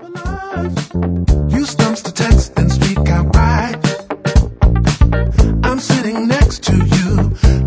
Use stumps to text and speak outright. I'm sitting next to you.